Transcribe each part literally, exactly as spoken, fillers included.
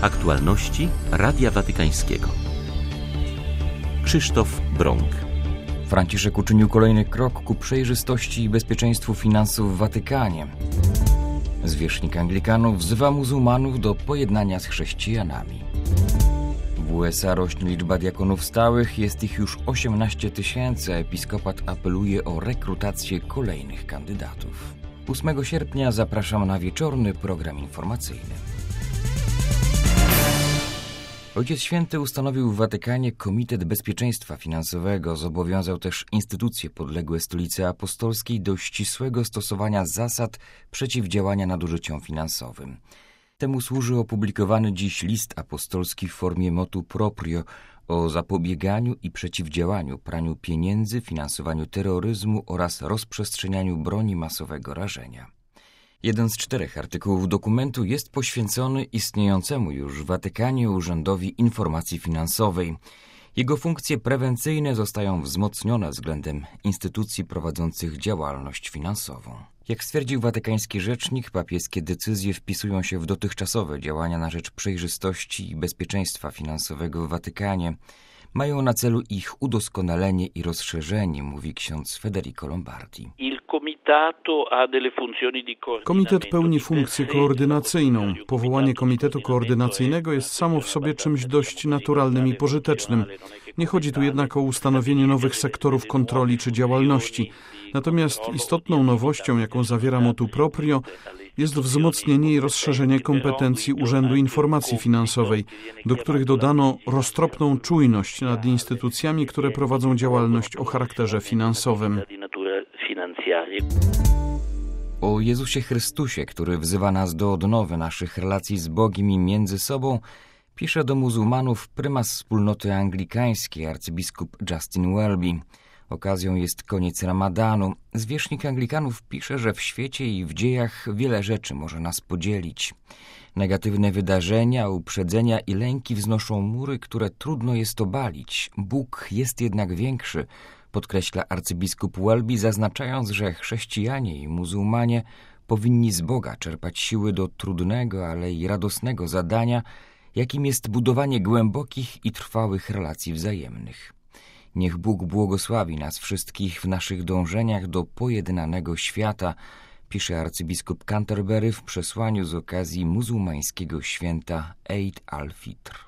Aktualności Radia Watykańskiego. Krzysztof Brąk. Franciszek uczynił kolejny krok ku przejrzystości i bezpieczeństwu finansów w Watykanie. Zwierzchnik Anglikanów wzywa muzułmanów do pojednania z chrześcijanami. W U S A rośnie liczba diakonów stałych, jest ich już osiemnaście tysięcy, a episkopat apeluje o rekrutację kolejnych kandydatów. ósmego sierpnia zapraszam na wieczorny program informacyjny. Ojciec Święty ustanowił w Watykanie Komitet Bezpieczeństwa Finansowego. Zobowiązał też instytucje podległe Stolicy Apostolskiej do ścisłego stosowania zasad przeciwdziałania nadużyciom finansowym. Temu służy opublikowany dziś list apostolski w formie motu proprio o zapobieganiu i przeciwdziałaniu praniu pieniędzy, finansowaniu terroryzmu oraz rozprzestrzenianiu broni masowego rażenia. Jeden z czterech artykułów dokumentu jest poświęcony istniejącemu już w Watykanie Urzędowi Informacji Finansowej. Jego funkcje prewencyjne zostają wzmocnione względem instytucji prowadzących działalność finansową. Jak stwierdził watykański rzecznik, papieskie decyzje wpisują się w dotychczasowe działania na rzecz przejrzystości i bezpieczeństwa finansowego w Watykanie. Mają na celu ich udoskonalenie i rozszerzenie, mówi ksiądz Federico Lombardi. Komitet pełni funkcję koordynacyjną. Powołanie komitetu koordynacyjnego jest samo w sobie czymś dość naturalnym i pożytecznym. Nie chodzi tu jednak o ustanowienie nowych sektorów kontroli czy działalności. Natomiast istotną nowością, jaką zawiera motu proprio, jest wzmocnienie i rozszerzenie kompetencji Urzędu Informacji Finansowej, do których dodano roztropną czujność nad instytucjami, które prowadzą działalność o charakterze finansowym. O Jezusie Chrystusie, który wzywa nas do odnowy naszych relacji z Bogiem i między sobą, pisze do muzułmanów prymas wspólnoty anglikańskiej, arcybiskup Justin Welby. Okazją jest koniec Ramadanu. Zwierzchnik Anglikanów pisze, że w świecie i w dziejach wiele rzeczy może nas podzielić. Negatywne wydarzenia, uprzedzenia i lęki wznoszą mury, które trudno jest obalić. Bóg jest jednak większy, podkreśla arcybiskup Welby, zaznaczając, że chrześcijanie i muzułmanie powinni z Boga czerpać siły do trudnego, ale i radosnego zadania, jakim jest budowanie głębokich i trwałych relacji wzajemnych. Niech Bóg błogosławi nas wszystkich w naszych dążeniach do pojednanego świata, pisze arcybiskup Canterbury w przesłaniu z okazji muzułmańskiego święta Eid al-Fitr.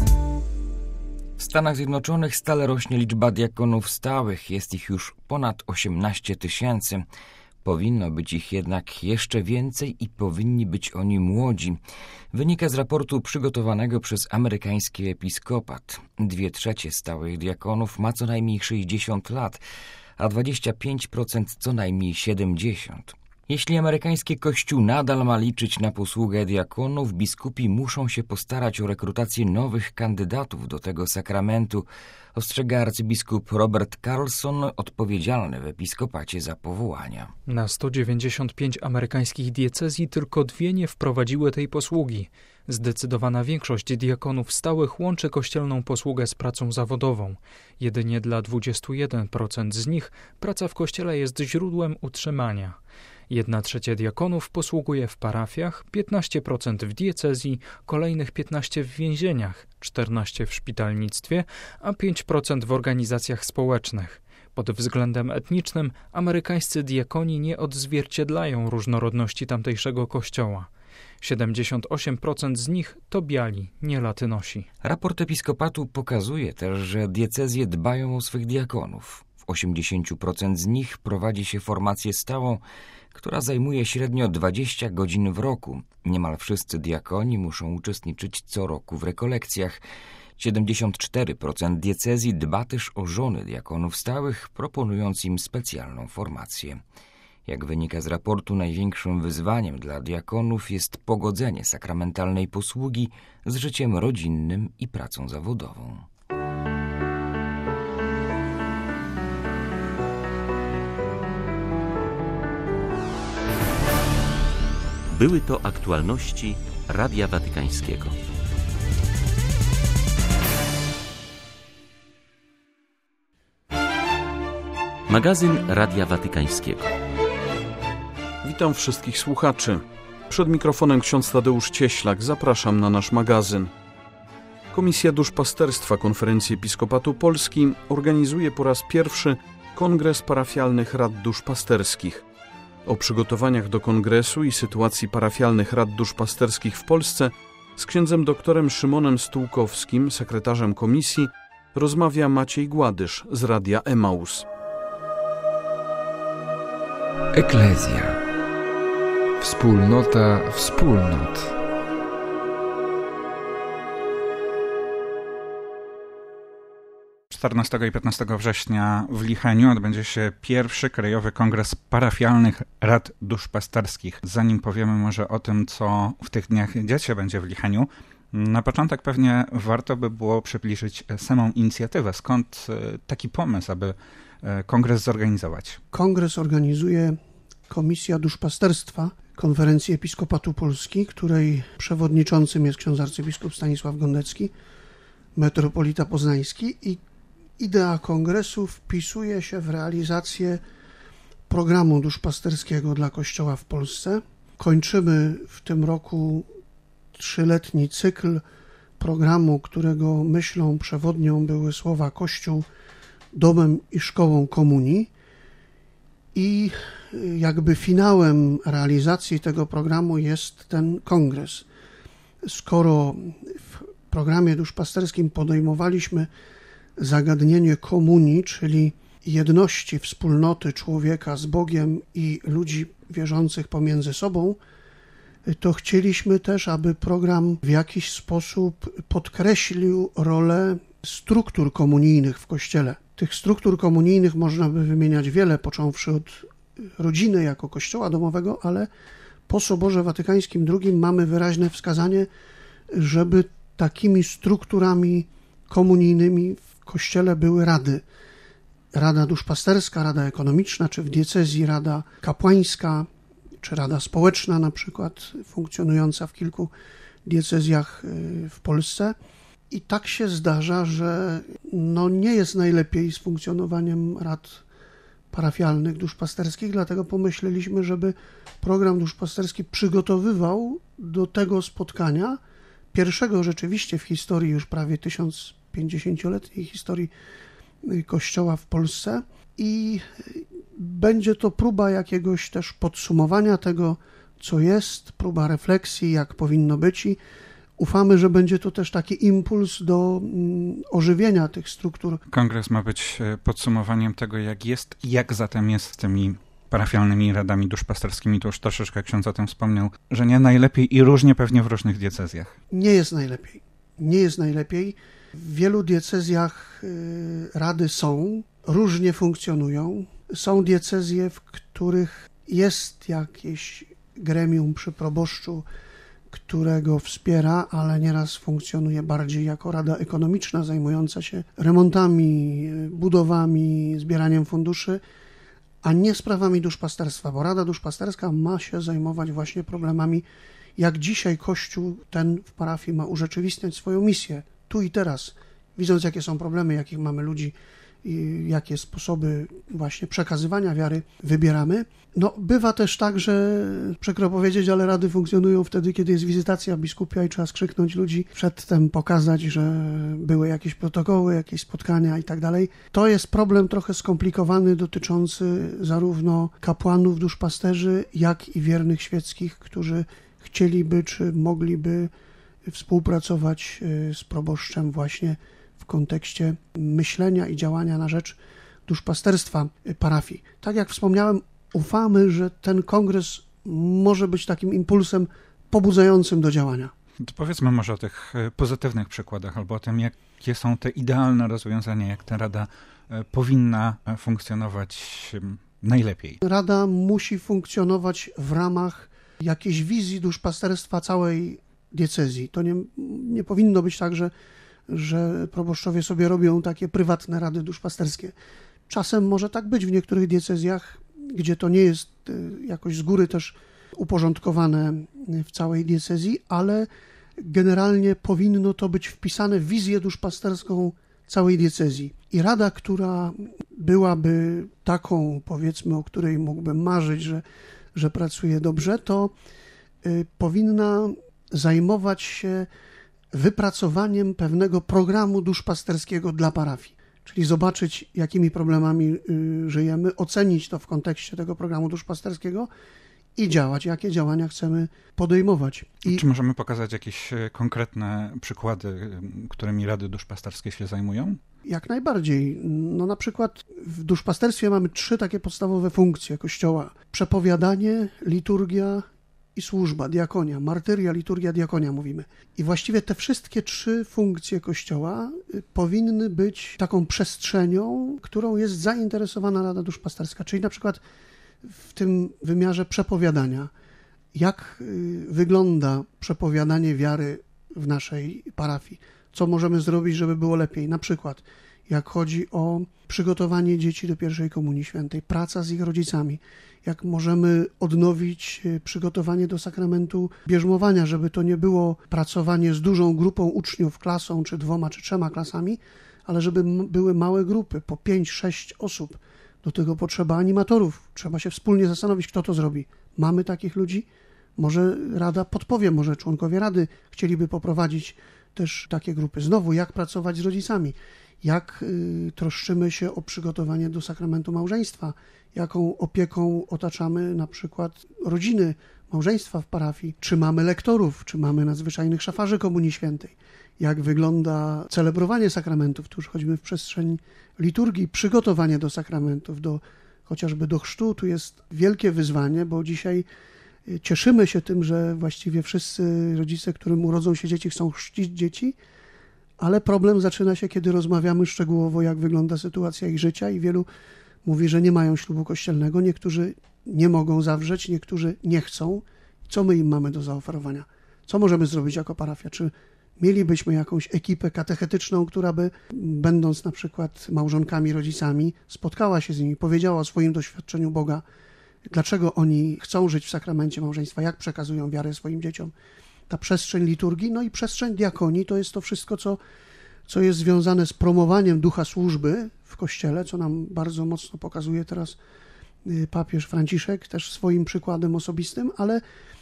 W Stanach Zjednoczonych stale rośnie liczba diakonów stałych, jest ich już ponad osiemnaście tysięcy. Powinno być ich jednak jeszcze więcej i powinni być oni młodzi. Wynika z raportu przygotowanego przez amerykański episkopat. Dwie trzecie stałych diakonów ma co najmniej sześćdziesiąt lat, a dwadzieścia pięć procent co najmniej siedemdziesiąt. Jeśli amerykański kościół nadal ma liczyć na posługę diakonów, biskupi muszą się postarać o rekrutację nowych kandydatów do tego sakramentu, ostrzega arcybiskup Robert Carlson, odpowiedzialny w episkopacie za powołania. Na sto dziewięćdziesiąt pięć amerykańskich diecezji tylko dwie nie wprowadziły tej posługi. Zdecydowana większość diakonów stałych łączy kościelną posługę z pracą zawodową. Jedynie dla dwudziestu jeden procent z nich praca w kościele jest źródłem utrzymania. Jedna trzecia diakonów posługuje w parafiach, piętnaście procent w diecezji, kolejnych piętnaście procent w więzieniach, czternaście procent w szpitalnictwie, a pięć procent w organizacjach społecznych. Pod względem etnicznym amerykańscy diakoni nie odzwierciedlają różnorodności tamtejszego kościoła. siedemdziesiąt osiem procent z nich to biali, nie latynosi. Raport episkopatu pokazuje też, że diecezje dbają o swych diakonów. W osiemdziesięciu procent z nich prowadzi się formację stałą, która zajmuje średnio dwadzieścia godzin w roku. Niemal wszyscy diakoni muszą uczestniczyć co roku w rekolekcjach. siedemdziesiąt cztery procent diecezji dba też o żony diakonów stałych, proponując im specjalną formację. Jak wynika z raportu, największym wyzwaniem dla diakonów jest pogodzenie sakramentalnej posługi z życiem rodzinnym i pracą zawodową. Były to aktualności Radia Watykańskiego. Magazyn Radia Watykańskiego. Witam wszystkich słuchaczy. Przed mikrofonem ksiądz Tadeusz Cieślak. Zapraszam na nasz magazyn. Komisja Duszpasterstwa Konferencji Episkopatu Polski organizuje po raz pierwszy Kongres Parafialnych Rad Duszpasterskich. O przygotowaniach do kongresu i sytuacji parafialnych rad duszpasterskich w Polsce z księdzem doktorem Szymonem Stułkowskim, sekretarzem komisji, rozmawia Maciej Gładysz z Radia Emaus. Eklezja. Wspólnota wspólnot. czternastego i piętnastego września w Licheniu odbędzie się pierwszy krajowy kongres parafialnych rad duszpasterskich. Zanim powiemy może o tym, co w tych dniach dziać się będzie w Licheniu, na początek pewnie warto by było przybliżyć samą inicjatywę. Skąd taki pomysł, aby kongres zorganizować? Kongres organizuje Komisja Duszpasterstwa Konferencji Episkopatu Polski, której przewodniczącym jest ksiądz arcybiskup Stanisław Gondecki, metropolita poznański, i idea kongresu wpisuje się w realizację programu duszpasterskiego dla Kościoła w Polsce. Kończymy w tym roku trzyletni cykl programu, którego myślą przewodnią były słowa Kościół domem i szkołą komunii, i jakby finałem realizacji tego programu jest ten kongres. Skoro w programie duszpasterskim podejmowaliśmy zagadnienie komunii, czyli jedności wspólnoty człowieka z Bogiem i ludzi wierzących pomiędzy sobą, to chcieliśmy też, aby program w jakiś sposób podkreślił rolę struktur komunijnych w Kościele. Tych struktur komunijnych można by wymieniać wiele, począwszy od rodziny jako kościoła domowego, ale po Soborze Watykańskim drugim mamy wyraźne wskazanie, żeby takimi strukturami komunijnymi w Kościele były rady. Rada duszpasterska, rada ekonomiczna, czy w diecezji rada kapłańska, czy rada społeczna na przykład, funkcjonująca w kilku diecezjach w Polsce. I tak się zdarza, że no nie jest najlepiej z funkcjonowaniem rad parafialnych duszpasterskich, dlatego pomyśleliśmy, żeby program duszpasterski przygotowywał do tego spotkania, pierwszego rzeczywiście w historii już prawie tysiąc pięćdziesięcioletniej historii Kościoła w Polsce, i będzie to próba jakiegoś też podsumowania tego, co jest, próba refleksji, jak powinno być, i ufamy, że będzie to też taki impuls do ożywienia tych struktur. Kongres ma być podsumowaniem tego, jak jest i jak zatem jest z tymi parafialnymi radami duszpasterskimi. To już troszeczkę ksiądz o tym wspomniał, że nie najlepiej i różnie pewnie w różnych diecezjach. Nie jest najlepiej. Nie jest najlepiej. W wielu diecezjach rady są, różnie funkcjonują. Są diecezje, w których jest jakieś gremium przy proboszczu, którego wspiera, ale nieraz funkcjonuje bardziej jako rada ekonomiczna zajmująca się remontami, budowami, zbieraniem funduszy, a nie sprawami duszpasterstwa, bo rada duszpasterska ma się zajmować właśnie problemami, jak dzisiaj Kościół ten w parafii ma urzeczywistniać swoją misję, tu i teraz, widząc jakie są problemy, jakich mamy ludzi i jakie sposoby właśnie przekazywania wiary wybieramy. No, bywa też tak, że przykro powiedzieć, ale rady funkcjonują wtedy, kiedy jest wizytacja biskupia i trzeba skrzyknąć ludzi, przedtem pokazać, że były jakieś protokoły, jakieś spotkania i tak dalej. To jest problem trochę skomplikowany, dotyczący zarówno kapłanów, duszpasterzy, jak i wiernych świeckich, którzy chcieliby czy mogliby współpracować z proboszczem właśnie w kontekście myślenia i działania na rzecz duszpasterstwa parafii. Tak jak wspomniałem, ufamy, że ten kongres może być takim impulsem pobudzającym do działania. To powiedzmy może o tych pozytywnych przykładach, albo o tym, jakie są te idealne rozwiązania, jak ta rada powinna funkcjonować najlepiej. Rada musi funkcjonować w ramach jakiejś wizji duszpasterstwa całej diecezji. To nie, nie powinno być tak, że że proboszczowie sobie robią takie prywatne rady duszpasterskie. Czasem może tak być w niektórych diecezjach, gdzie to nie jest jakoś z góry też uporządkowane w całej diecezji, ale generalnie powinno to być wpisane w wizję duszpasterską całej diecezji. I rada, która byłaby taką, powiedzmy, o której mógłbym marzyć, że, że pracuje dobrze, to powinna zajmować się wypracowaniem pewnego programu duszpasterskiego dla parafii. Czyli zobaczyć, jakimi problemami żyjemy, ocenić to w kontekście tego programu duszpasterskiego i działać, jakie działania chcemy podejmować. I... Czy możemy pokazać jakieś konkretne przykłady, którymi rady duszpasterskie się zajmują? Jak najbardziej. No na przykład w duszpasterstwie mamy trzy takie podstawowe funkcje Kościoła. Przepowiadanie, liturgia i służba, diakonia. Martyria, liturgia, diakonia mówimy. I właściwie te wszystkie trzy funkcje Kościoła powinny być taką przestrzenią, którą jest zainteresowana Rada Duszpasterska. Czyli na przykład w tym wymiarze przepowiadania. Jak wygląda przepowiadanie wiary w naszej parafii? Co możemy zrobić, żeby było lepiej? Na przykład jak chodzi o przygotowanie dzieci do pierwszej komunii świętej, praca z ich rodzicami, jak możemy odnowić przygotowanie do sakramentu bierzmowania, żeby to nie było pracowanie z dużą grupą uczniów, klasą, czy dwoma, czy trzema klasami, ale żeby były małe grupy, po pięć, sześć osób. Do tego potrzeba animatorów. Trzeba się wspólnie zastanowić, kto to zrobi. Mamy takich ludzi? Może Rada podpowie, może członkowie Rady chcieliby poprowadzić też takie grupy. Znowu, jak pracować z rodzicami? Jak y, troszczymy się o przygotowanie do sakramentu małżeństwa? Jaką opieką otaczamy na przykład rodziny, małżeństwa w parafii? Czy mamy lektorów? Czy mamy nadzwyczajnych szafarzy Komunii Świętej? Jak wygląda celebrowanie sakramentów? Tu już chodzimy w przestrzeń liturgii, przygotowanie do sakramentów, do, chociażby do chrztu. Tu jest wielkie wyzwanie, bo dzisiaj cieszymy się tym, że właściwie wszyscy rodzice, którym urodzą się dzieci, chcą chrzcić dzieci, ale problem zaczyna się, kiedy rozmawiamy szczegółowo, jak wygląda sytuacja ich życia i wielu mówi, że nie mają ślubu kościelnego, niektórzy nie mogą zawrzeć, niektórzy nie chcą. Co my im mamy do zaoferowania? Co możemy zrobić jako parafia? Czy mielibyśmy jakąś ekipę katechetyczną, która by, będąc na przykład małżonkami, rodzicami, spotkała się z nimi, powiedziała o swoim doświadczeniu Boga, dlaczego oni chcą żyć w sakramencie małżeństwa, jak przekazują wiarę swoim dzieciom. Ta przestrzeń liturgii, no i przestrzeń diakonii, to jest to wszystko, co, co jest związane z promowaniem ducha służby w Kościele, co nam bardzo mocno pokazuje teraz papież Franciszek, też swoim przykładem osobistym, ale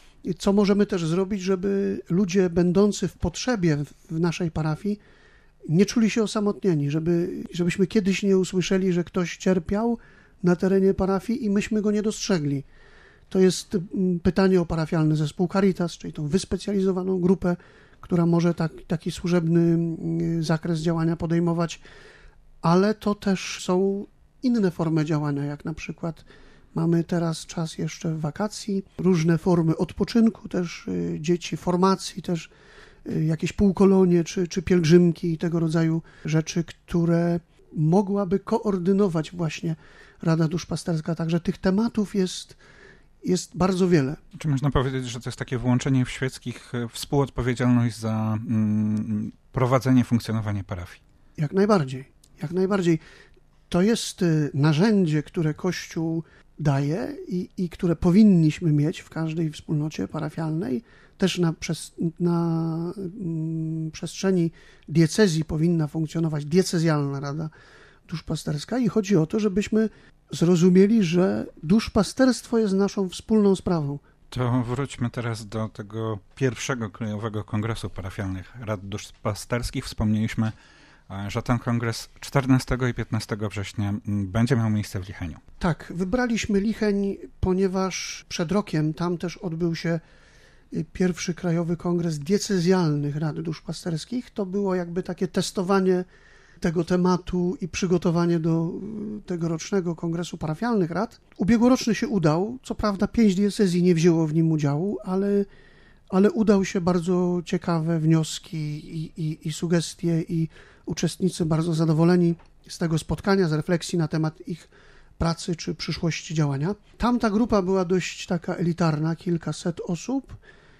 co możemy też zrobić, żeby ludzie będący w potrzebie w naszej parafii nie czuli się osamotnieni, żeby, żebyśmy kiedyś nie usłyszeli, że ktoś cierpiał na terenie parafii i myśmy go nie dostrzegli. To jest pytanie o parafialny zespół Caritas, czyli tą wyspecjalizowaną grupę, która może tak, taki służebny zakres działania podejmować, ale to też są inne formy działania, jak na przykład mamy teraz czas jeszcze wakacji, różne formy odpoczynku też dzieci, formacji też, jakieś półkolonie czy, czy pielgrzymki i tego rodzaju rzeczy, które mogłaby koordynować właśnie Rada Duszpasterska. Także tych tematów jest, jest bardzo wiele. Czy można powiedzieć, że to jest takie włączenie w świeckich współodpowiedzialność za mm, prowadzenie, funkcjonowanie parafii? Jak najbardziej, jak najbardziej. To jest narzędzie, które Kościół daje i, i które powinniśmy mieć w każdej wspólnocie parafialnej. Też na, przez, na mm, przestrzeni diecezji powinna funkcjonować diecezjalna Rada Duszpasterska i chodzi o to, żebyśmy zrozumieli, że duszpasterstwo jest naszą wspólną sprawą. To wróćmy teraz do tego pierwszego Krajowego Kongresu Parafialnych Rad Duszpasterskich. Wspomnieliśmy, że ten kongres czternastego i piętnastego września będzie miał miejsce w Licheniu. Tak, wybraliśmy Licheń, ponieważ przed rokiem tam też odbył się pierwszy Krajowy Kongres Diecezjalnych Rad Duszpasterskich. To było jakby takie testowanie tego tematu i przygotowanie do tegorocznego Kongresu Parafialnych Rad. Ubiegłoroczny się udał, co prawda pięć diecezji nie wzięło w nim udziału, ale, ale udał się, bardzo ciekawe wnioski i, i, i sugestie i uczestnicy bardzo zadowoleni z tego spotkania, z refleksji na temat ich pracy czy przyszłości działania. Tamta grupa była dość taka elitarna, kilkaset osób.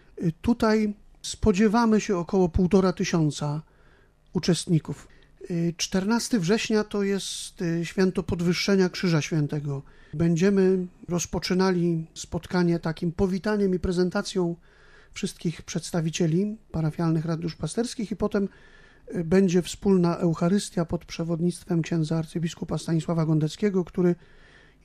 Tutaj spodziewamy się około półtora tysiąca uczestników. czternastego września to jest święto podwyższenia Krzyża Świętego. Będziemy rozpoczynali spotkanie takim powitaniem i prezentacją wszystkich przedstawicieli parafialnych rad duszpasterskich i potem będzie wspólna Eucharystia pod przewodnictwem księdza arcybiskupa Stanisława Gondeckiego, który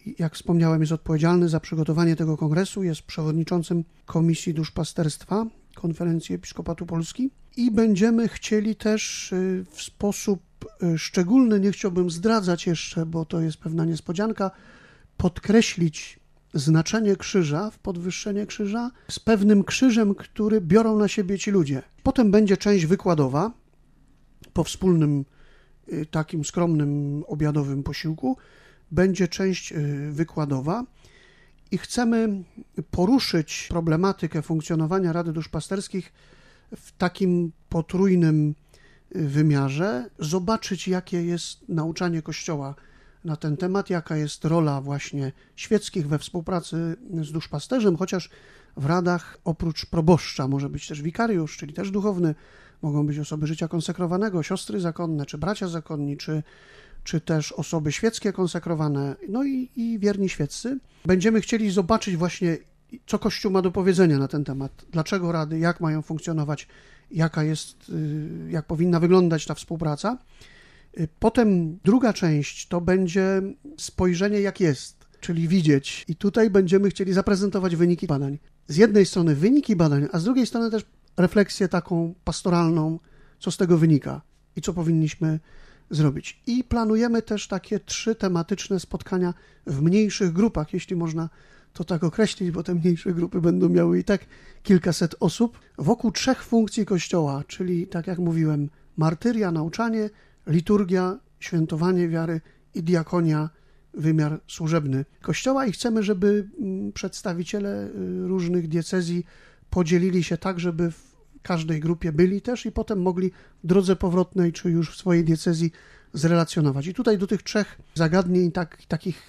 jak wspomniałem, jest odpowiedzialny za przygotowanie tego kongresu, jest przewodniczącym Komisji Duszpasterstwa Konferencji Episkopatu Polski i będziemy chcieli też w sposób szczególny, nie chciałbym zdradzać jeszcze, bo to jest pewna niespodzianka, podkreślić znaczenie krzyża, w podwyższenie krzyża z pewnym krzyżem, który biorą na siebie ci ludzie. Potem będzie część wykładowa po wspólnym takim skromnym obiadowym posiłku. Będzie część wykładowa i chcemy poruszyć problematykę funkcjonowania Rady Duszpasterskich w takim potrójnym wymiarze, zobaczyć, jakie jest nauczanie Kościoła na ten temat, jaka jest rola właśnie świeckich we współpracy z duszpasterzem, chociaż w radach oprócz proboszcza może być też wikariusz, czyli też duchowny, mogą być osoby życia konsekrowanego, siostry zakonne, czy bracia zakonni, czy, czy też osoby świeckie konsekrowane, no i, i wierni świeccy. Będziemy chcieli zobaczyć właśnie, co Kościół ma do powiedzenia na ten temat, dlaczego rady, jak mają funkcjonować, jaka jest, jak powinna wyglądać ta współpraca. Potem druga część to będzie spojrzenie jak jest, czyli widzieć. I tutaj będziemy chcieli zaprezentować wyniki badań. Z jednej strony wyniki badań, a z drugiej strony też refleksję taką pastoralną, co z tego wynika i co powinniśmy zrobić. I planujemy też takie trzy tematyczne spotkania w mniejszych grupach, jeśli można to tak określić, bo te mniejsze grupy będą miały i tak kilkaset osób, wokół trzech funkcji Kościoła, czyli tak jak mówiłem, martyria, nauczanie, liturgia, świętowanie wiary i diakonia, wymiar służebny Kościoła i chcemy, żeby przedstawiciele różnych diecezji podzielili się tak, żeby w każdej grupie byli też i potem mogli w drodze powrotnej czy już w swojej diecezji zrelacjonować. I tutaj do tych trzech zagadnień tak, takich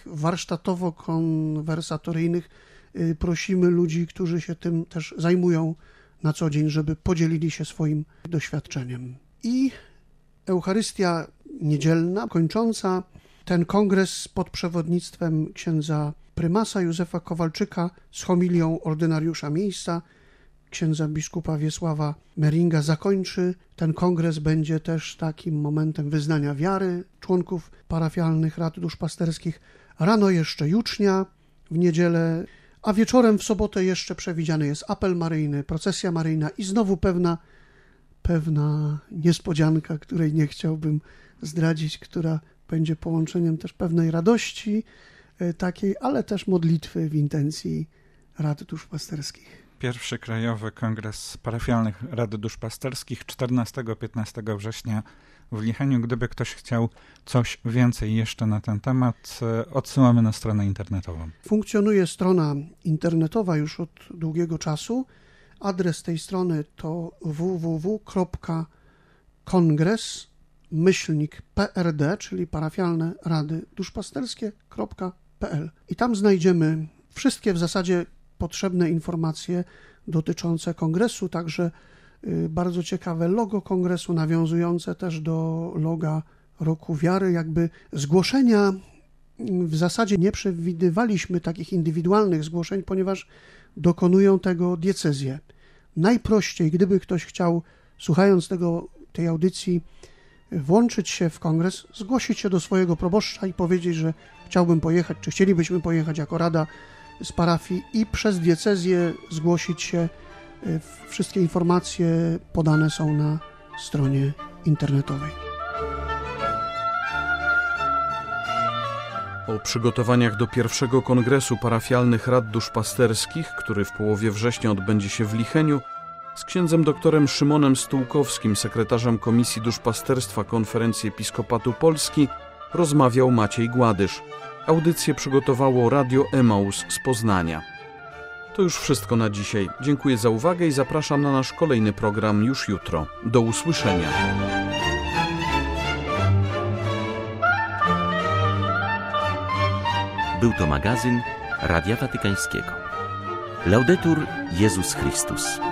warsztatowo-konwersatoryjnych prosimy ludzi, którzy się tym też zajmują na co dzień, żeby podzielili się swoim doświadczeniem. I Eucharystia niedzielna, kończąca ten kongres pod przewodnictwem księdza prymasa Józefa Kowalczyka z homilią ordynariusza miejsca, księdza biskupa Wiesława Meringa zakończy. Ten kongres będzie też takim momentem wyznania wiary członków parafialnych rad duszpasterskich. Rano jeszcze jucznia w niedzielę, a wieczorem w sobotę jeszcze przewidziany jest apel maryjny, procesja maryjna i znowu pewna, pewna niespodzianka, której nie chciałbym zdradzić, która będzie połączeniem też pewnej radości takiej, ale też modlitwy w intencji rad duszpasterskich. Pierwszy Krajowy Kongres Parafialnych Rad Duszpasterskich czternastego do piętnastego września w Licheniu. Gdyby ktoś chciał coś więcej jeszcze na ten temat, odsyłamy na stronę internetową. Funkcjonuje strona internetowa już od długiego czasu. Adres tej strony to w w w kropka kongres myślnik p r d, czyli parafialne rady duszpasterskie kropka p l. I tam znajdziemy wszystkie w zasadzie potrzebne informacje dotyczące kongresu, także bardzo ciekawe logo kongresu, nawiązujące też do loga Roku Wiary. Jakby zgłoszenia w zasadzie nie przewidywaliśmy takich indywidualnych zgłoszeń, ponieważ dokonują tego diecezje. Najprościej, gdyby ktoś chciał, słuchając tego, tej audycji, włączyć się w kongres, zgłosić się do swojego proboszcza i powiedzieć, że chciałbym pojechać, czy chcielibyśmy pojechać jako rada z parafii i przez diecezję zgłosić się. Wszystkie informacje podane są na stronie internetowej. O przygotowaniach do pierwszego kongresu parafialnych rad duszpasterskich, który w połowie września odbędzie się w Licheniu, z księdzem doktorem Szymonem Stułkowskim, sekretarzem Komisji Duszpasterstwa Konferencji Episkopatu Polski, rozmawiał Maciej Gładysz. Audycję przygotowało Radio Emaus z Poznania. To już wszystko na dzisiaj. Dziękuję za uwagę i zapraszam na nasz kolejny program już jutro. Do usłyszenia. Był to magazyn Radia Watykańskiego. Laudetur Jezus Chrystus.